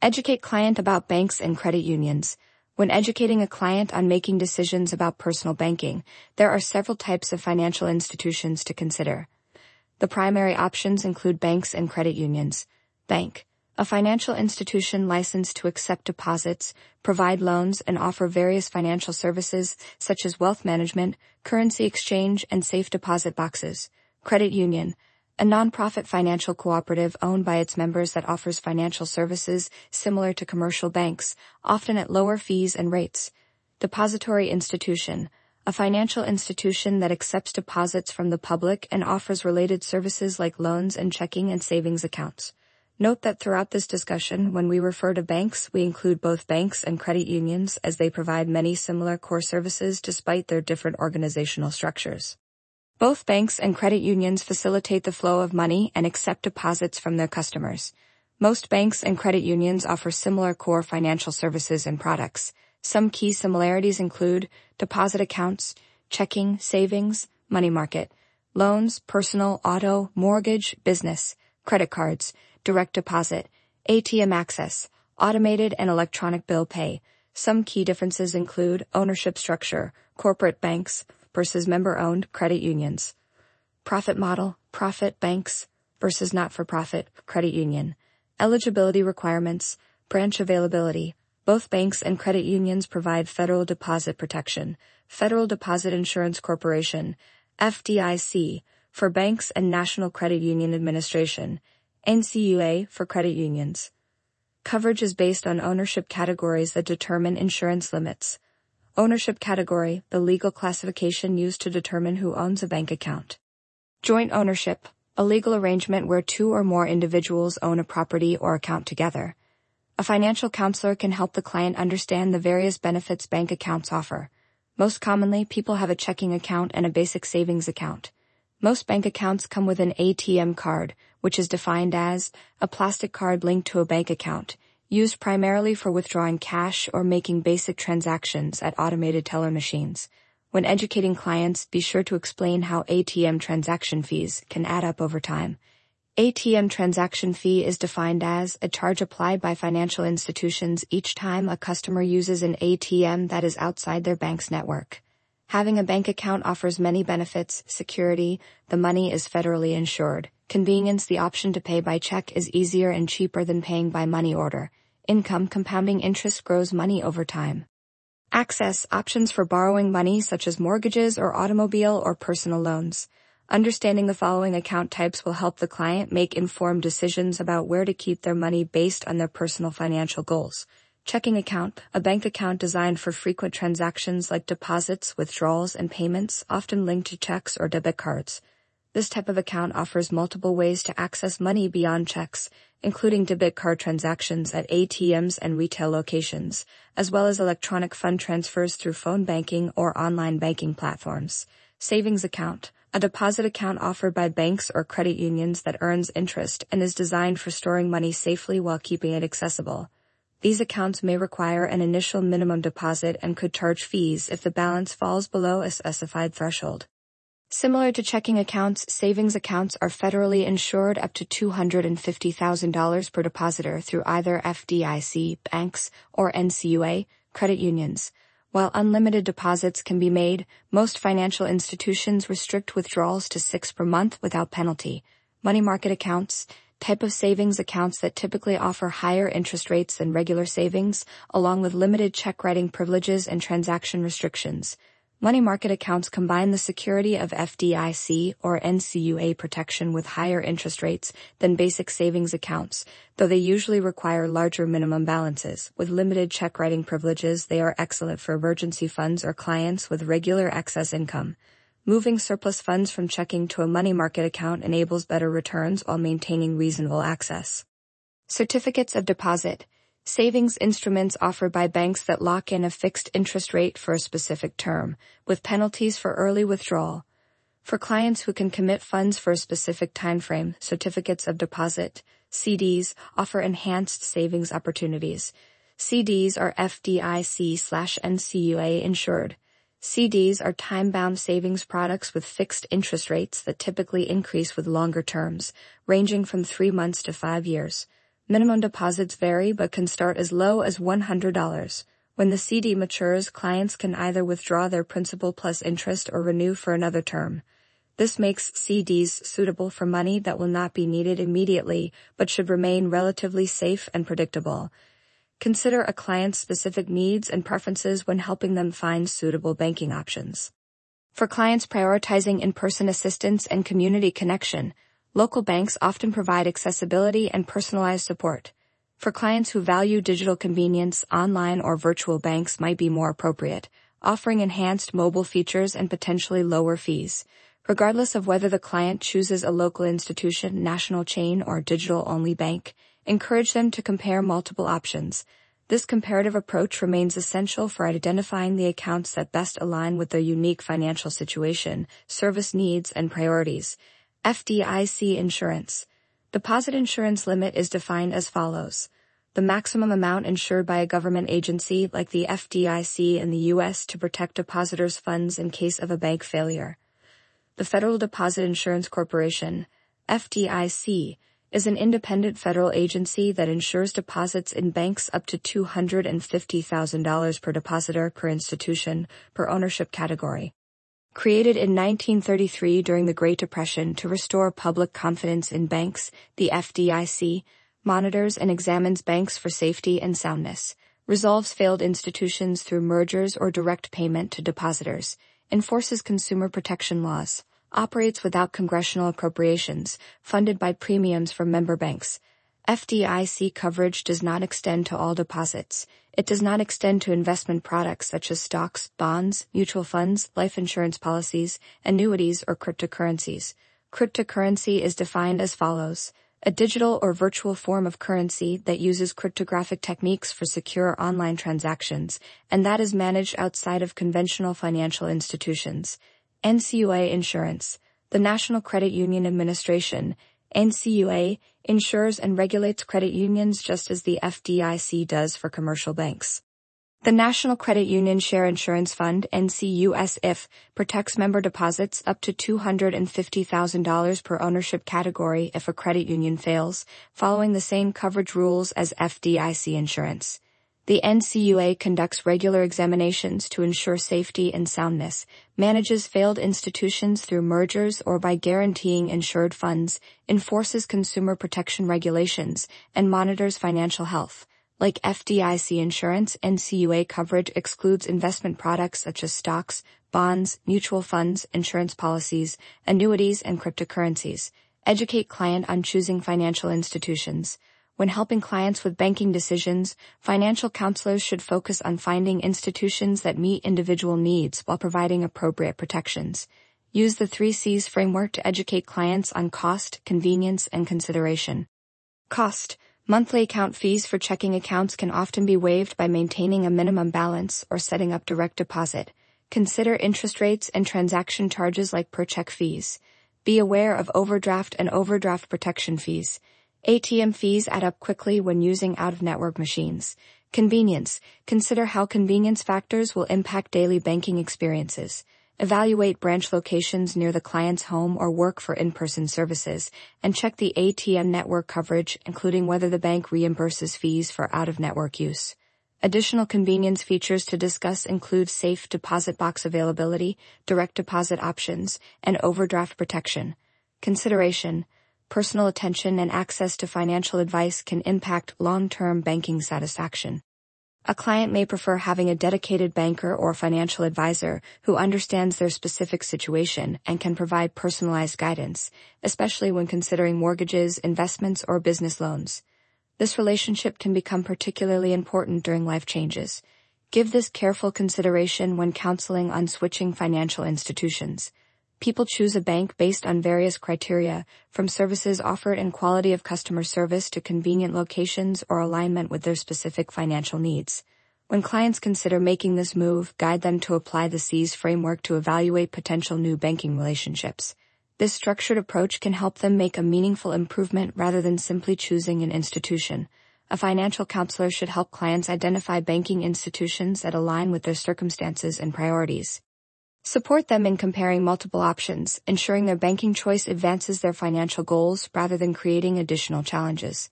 Educate client about banks and credit unions. When educating a client on making decisions about personal banking, there are several types of financial institutions to consider. The primary options include banks and credit unions. Bank, a financial institution licensed to accept deposits, provide loans, and offer various financial services such as wealth management, currency exchange, and safe deposit boxes. Credit union, a non-profit financial cooperative owned by its members that offers financial services similar to commercial banks, often at lower fees and rates. Depository institution, a financial institution that accepts deposits from the public and offers related services like loans and checking and savings accounts. Note that throughout this discussion, when we refer to banks, we include both banks and credit unions as they provide many similar core services despite their different organizational structures. Both banks and credit unions facilitate the flow of money and accept deposits from their customers. Most banks and credit unions offer similar core financial services and products. Some key similarities include deposit accounts, checking, savings, money market, loans, personal, auto, mortgage, business, credit cards, direct deposit, ATM access, automated and electronic bill pay. Some key differences include ownership structure, corporate banks versus member-owned credit unions. Profit model, profit banks versus not-for-profit credit union. Eligibility requirements, branch availability. Both banks and credit unions provide Federal Deposit Protection, Federal Deposit Insurance Corporation, FDIC, for banks and National Credit Union Administration, NCUA for credit unions. Coverage is based on ownership categories that determine insurance limits. Ownership category, the legal classification used to determine who owns a bank account. Joint ownership, a legal arrangement where two or more individuals own a property or account together. A financial counselor can help the client understand the various benefits bank accounts offer. Most commonly, people have a checking account and a basic savings account. Most bank accounts come with an ATM card, which is defined as a plastic card linked to a bank account, used primarily for withdrawing cash or making basic transactions at automated teller machines. When educating clients, be sure to explain how ATM transaction fees can add up over time. ATM transaction fee is defined as a charge applied by financial institutions each time a customer uses an ATM that is outside their bank's network. Having a bank account offers many benefits: security, the money is federally insured; convenience, the option to pay by check is easier and cheaper than paying by money order; income, compounding interest grows money over time. Access, options for borrowing money such as mortgages or automobile or personal loans. Understanding the following account types will help the client make informed decisions about where to keep their money based on their personal financial goals. Checking account, a bank account designed for frequent transactions like deposits, withdrawals, and payments, often linked to checks or debit cards. This type of account offers multiple ways to access money beyond checks, including debit card transactions at ATMs and retail locations, as well as electronic fund transfers through phone banking or online banking platforms. Savings account, a deposit account offered by banks or credit unions that earns interest and is designed for storing money safely while keeping it accessible. These accounts may require an initial minimum deposit and could charge fees if the balance falls below a specified threshold. Similar to checking accounts, savings accounts are federally insured up to $250,000 per depositor through either FDIC, banks, or NCUA, credit unions. While unlimited deposits can be made, most financial institutions restrict withdrawals to 6 per month without penalty. Money market accounts, type of savings accounts that typically offer higher interest rates than regular savings, along with limited check writing privileges and transaction restrictions. Money market accounts combine the security of FDIC or NCUA protection with higher interest rates than basic savings accounts, though they usually require larger minimum balances. With limited check writing privileges, they are excellent for emergency funds or clients with regular excess income. Moving surplus funds from checking to a money market account enables better returns while maintaining reasonable access. Certificates of deposit. Savings instruments offered by banks that lock in a fixed interest rate for a specific term, with penalties for early withdrawal. For clients who can commit funds for a specific time frame, certificates of deposit, CDs, offer enhanced savings opportunities. CDs are FDIC/NCUA insured. CDs are time-bound savings products with fixed interest rates that typically increase with longer terms, ranging from 3 months to 5 years. Minimum deposits vary but can start as low as $100. When the CD matures, clients can either withdraw their principal plus interest or renew for another term. This makes CDs suitable for money that will not be needed immediately but should remain relatively safe and predictable. Consider a client's specific needs and preferences when helping them find suitable banking options. For clients prioritizing in-person assistance and community connection, local banks often provide accessibility and personalized support. For clients who value digital convenience, online or virtual banks might be more appropriate, offering enhanced mobile features and potentially lower fees. Regardless of whether the client chooses a local institution, national chain, or digital-only bank, encourage them to compare multiple options. This comparative approach remains essential for identifying the accounts that best align with their unique financial situation, service needs, and priorities. FDIC insurance. Deposit insurance limit is defined as follows. The maximum amount insured by a government agency like the FDIC in the U.S. to protect depositors' funds in case of a bank failure. The Federal Deposit Insurance Corporation, FDIC, is an independent federal agency that insures deposits in banks up to $250,000 per depositor per institution per ownership category. Created in 1933 during the Great Depression to restore public confidence in banks, the FDIC monitors and examines banks for safety and soundness, resolves failed institutions through mergers or direct payment to depositors, enforces consumer protection laws, operates without congressional appropriations, funded by premiums from member banks. FDIC coverage does not extend to all deposits. It does not extend to investment products such as stocks, bonds, mutual funds, life insurance policies, annuities, or cryptocurrencies. Cryptocurrency is defined as follows. A digital or virtual form of currency that uses cryptographic techniques for secure online transactions, and that is managed outside of conventional financial institutions. NCUA Insurance. The National Credit Union Administration, NCUA, insures and regulates credit unions just as the FDIC does for commercial banks. The National Credit Union Share Insurance Fund, NCUSIF, protects member deposits up to $250,000 per ownership category if a credit union fails, following the same coverage rules as FDIC insurance. The NCUA conducts regular examinations to ensure safety and soundness, manages failed institutions through mergers or by guaranteeing insured funds, enforces consumer protection regulations, and monitors financial health. Like FDIC insurance, NCUA coverage excludes investment products such as stocks, bonds, mutual funds, insurance policies, annuities, and cryptocurrencies. Educate client on choosing financial institutions. When helping clients with banking decisions, financial counselors should focus on finding institutions that meet individual needs while providing appropriate protections. Use the 3Cs framework to educate clients on cost, convenience, and consideration. Cost. Monthly account fees for checking accounts can often be waived by maintaining a minimum balance or setting up direct deposit. Consider interest rates and transaction charges like per-check fees. Be aware of overdraft and overdraft protection fees. ATM fees add up quickly when using out-of-network machines. Convenience. Consider how convenience factors will impact daily banking experiences. Evaluate branch locations near the client's home or work for in-person services, and check the ATM network coverage, including whether the bank reimburses fees for out-of-network use. Additional convenience features to discuss include safe deposit box availability, direct deposit options, and overdraft protection. Consideration. Personal attention and access to financial advice can impact long-term banking satisfaction. A client may prefer having a dedicated banker or financial advisor who understands their specific situation and can provide personalized guidance, especially when considering mortgages, investments, or business loans. This relationship can become particularly important during life changes. Give this careful consideration when counseling on switching financial institutions. People choose a bank based on various criteria, from services offered and quality of customer service to convenient locations or alignment with their specific financial needs. When clients consider making this move, guide them to apply the C's framework to evaluate potential new banking relationships. This structured approach can help them make a meaningful improvement rather than simply choosing an institution. A financial counselor should help clients identify banking institutions that align with their circumstances and priorities. Support them in comparing multiple options, ensuring their banking choice advances their financial goals rather than creating additional challenges.